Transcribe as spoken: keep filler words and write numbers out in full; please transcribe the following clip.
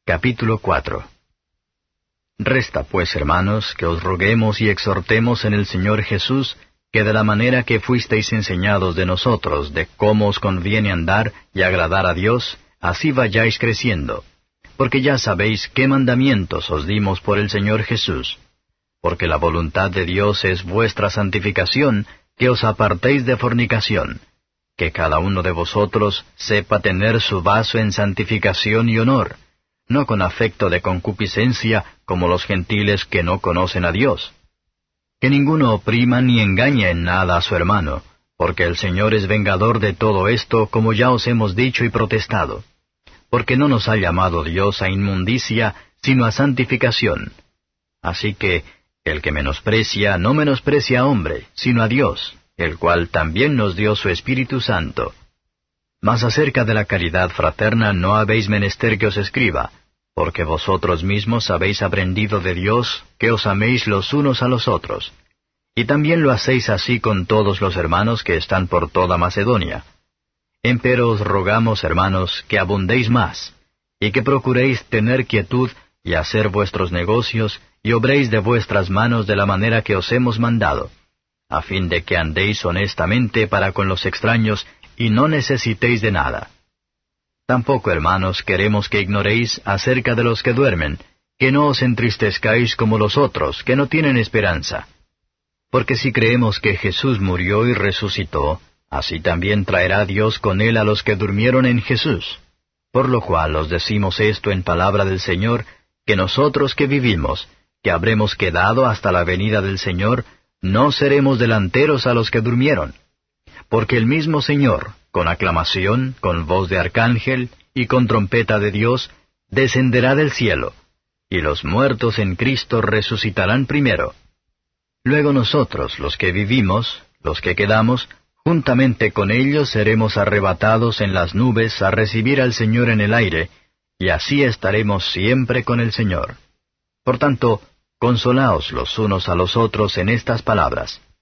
Capítulo cuatro. Resta pues, hermanos, que os roguemos y exhortemos en el Señor Jesús, que de la manera que fuisteis enseñados de nosotros, de cómo os conviene andar y agradar a Dios, así vayáis creciendo. Porque ya sabéis qué mandamientos os dimos por el Señor Jesús. Porque la voluntad de Dios es vuestra santificación, que os apartéis de fornicación, que cada uno de vosotros sepa tener su vaso en santificación y honor, no con afecto de concupiscencia como los gentiles que no conocen a Dios. Que ninguno oprima ni engañe en nada a su hermano, porque el Señor es vengador de todo esto, como ya os hemos dicho y protestado. Porque no nos ha llamado Dios a inmundicia, sino a santificación. Así que, el que menosprecia, no menosprecia a hombre, sino a Dios, el cual también nos dio su Espíritu Santo. Mas acerca de la caridad fraterna no habéis menester que os escriba, porque vosotros mismos habéis aprendido de Dios que os améis los unos a los otros. Y también lo hacéis así con todos los hermanos que están por toda Macedonia. Empero os rogamos, hermanos, que abundéis más, y que procuréis tener quietud y hacer vuestros negocios, y obréis de vuestras manos de la manera que os hemos mandado, a fin de que andéis honestamente para con los extraños, y no necesitéis de nada. Tampoco, hermanos, queremos que ignoréis acerca de los que duermen, que no os entristezcáis como los otros, que no tienen esperanza. Porque si creemos que Jesús murió y resucitó, así también traerá Dios con él a los que durmieron en Jesús. Por lo cual os decimos esto en palabra del Señor, que nosotros que vivimos, que habremos quedado hasta la venida del Señor, no seremos delanteros a los que durmieron. Porque el mismo Señor, con aclamación, con voz de arcángel y con trompeta de Dios, descenderá del cielo, y los muertos en Cristo resucitarán primero. Luego nosotros, los que vivimos, los que quedamos, juntamente con ellos seremos arrebatados en las nubes a recibir al Señor en el aire, y así estaremos siempre con el Señor. Por tanto, consolaos los unos a los otros en estas palabras.